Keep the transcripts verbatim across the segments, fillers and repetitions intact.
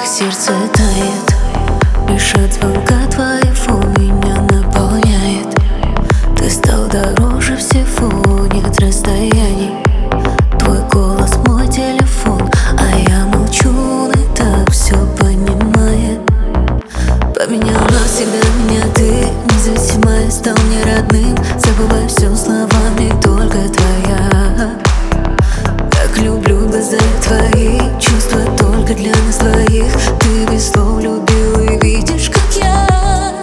как сердце тает. Лишь от звонка твоего меня наполняет. Ты стал дороже всего, нет расстояний. Твой голос, мой телефон, а я молчу, и так все понимает. Поменял навсегда меня ты, независимая, стал мне родным. Забывай все словами, только твоя. Так люблю глаза твои, чувства только для нас двоих. Ты без слов любил и видишь, как я.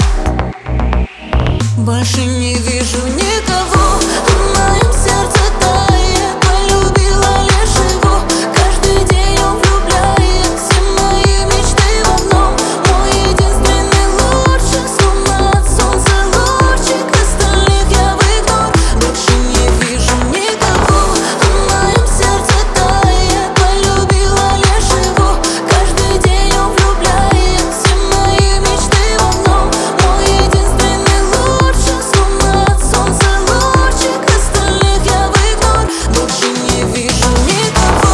Больше не вижу никого в моем сердце тает. Полюбила лишь его, каждый день он влюбляет. Все мои мечты в одном, мой единственный лучший. Словно от солнца лучик, остальных я в игнор. Больше не вижу никого в моем сердце тает. Полюбила лишь его, каждый день он влюбляет. Все мои мечты в одном, мой единственный лучший. Словно от солнца лучик, остальных я в игнор. Больше не вижу никого,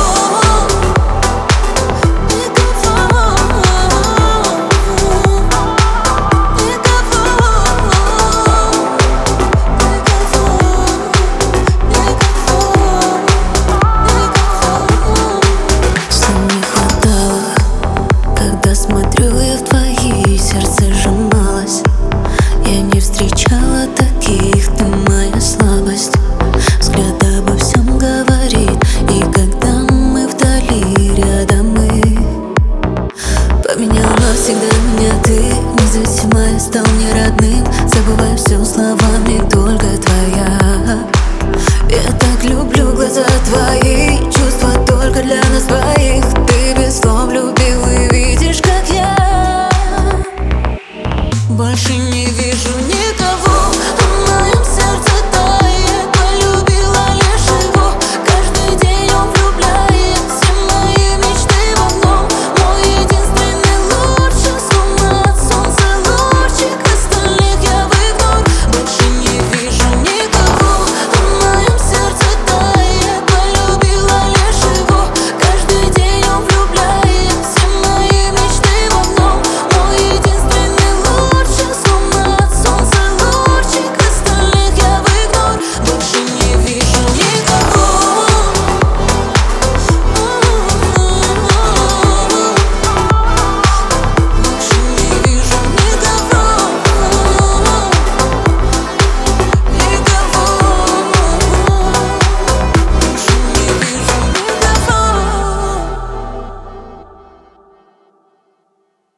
сил не хватало, когда смотрю я в твои, сердце сжималось. Я не встречала таких, ты моя слабость. Взгляд обо всем говорит, и когда мы вдали, рядом мы. Поменял навсегда меня ты, независимая, стал мне родным. Забывай все словами, только твоя. Я так люблю глаза твои, чувства только для нас двоих.